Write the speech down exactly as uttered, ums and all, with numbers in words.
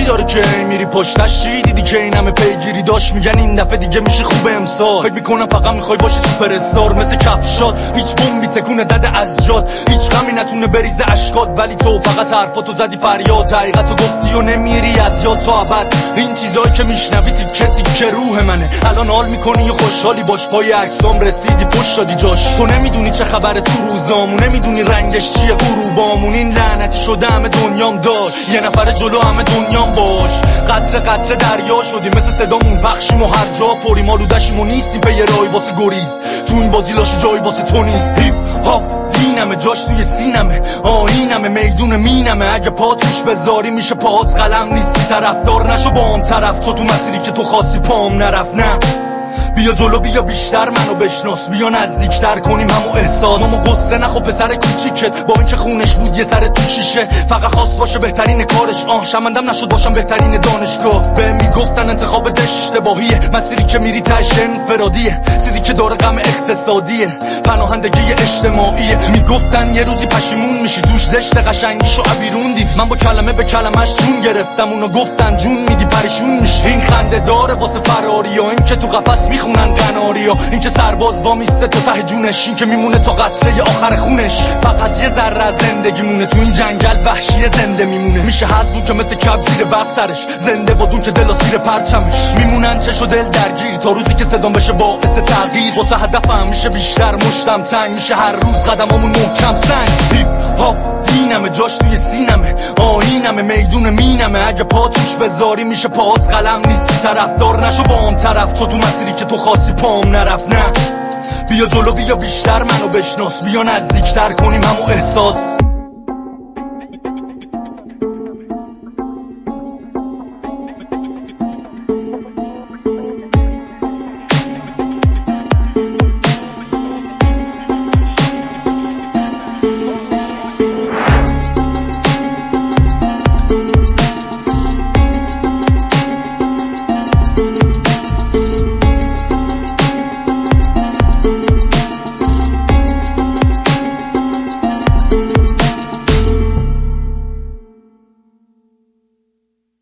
داره که میری پشتش چی دیدی که این همه پیگیری داشت میگن این دفعه دیگه میشه خوب امسال فکر میکنم فقط میخوای باشی سوپر استار مثل کفشات هیچ بمبی تکونه دده از جات هیچ غمی نتونه بریزه اشکات ولی تو فقط حرفاتو زدی فریاد حقیقتو گفتی و نمیری از یاد تا ابد این چیزایی که میشنوی تیکه تیکه روح منه الان حال میکنی و خوشحالی باش پای عکسام رسیدی پشت دادی جاش تو نمیدونی چه خبره تو روزامون نمیدونی رنگش چیه غروبامون این لعنتی شده همه دنیام داشت یه نفر جلو همه دنیام باش قطره قطره دریا شدیم مثل صدامون پخشیم و هر جا پریم آلودشیم و نیستیم به یه رای واسه گریز تو این بازی لاش جایی واسه تو نیست هیپ هاپ دینمه جاش توی سینمه آینمه میدون مینمه اگه پا توش بذاری میشه پاهات قلم نیستی طرفدار نشو با هم طرف تو تو مسیری که تو خواستی پام نرفت نه بیا جلو بیا بیشتر منو بشناس بیا نزدیکتر کنیم همو احساس مامو قصه نخو پسر کوچیکت با این که خونش بود یه سر تو شیشه فقط خواست باشه بهترین کارش آه شمندم نشد باشم بهترین دانشگاه به میگفتن انتخاب اشتباهیه مسیری که میری تاش انفرادیه چیزی که داره غم اقتصادیه پناهندگی اجتماعیه میگفتن یه روزی پشیمون میشی دوش زشت قشنگیشو ابیرون دید من با کلمه به کلمش جون گرفتم اونو گفتن جون میدی پریشون میشی این خنده داره واسه فراری و این که تو قفس میخونن قناری ها این که سرباز وامیسته تو ته جونش این که میمونه تا قطره آخر خونش فقط یه ذره از زندگی مونه تو این جنگل وحشی زنده میمونه میشه حذف که مثل کب زیر برف سرش زنده بادون که دل و سیر پرچمش میمونن چش و دل درگیر تا روزی که صدام بشه باعث تغییر واسه هدفم میشه بیشتر مشتم تنگ میشه هر روز قدمامون محکم سنگ هیپ هاپ دینمه جاش توی سینمه آینمه میدون مینمه اگه پا توش بذاری میشه پاهات قلم نیستی طرفدار نشو با هم طرف تو تو مسیری که تو خواستی پام نرفت نه بیا جلو بیا بیشتر منو بشناس بیا نزدیکتر کنیم همو احساس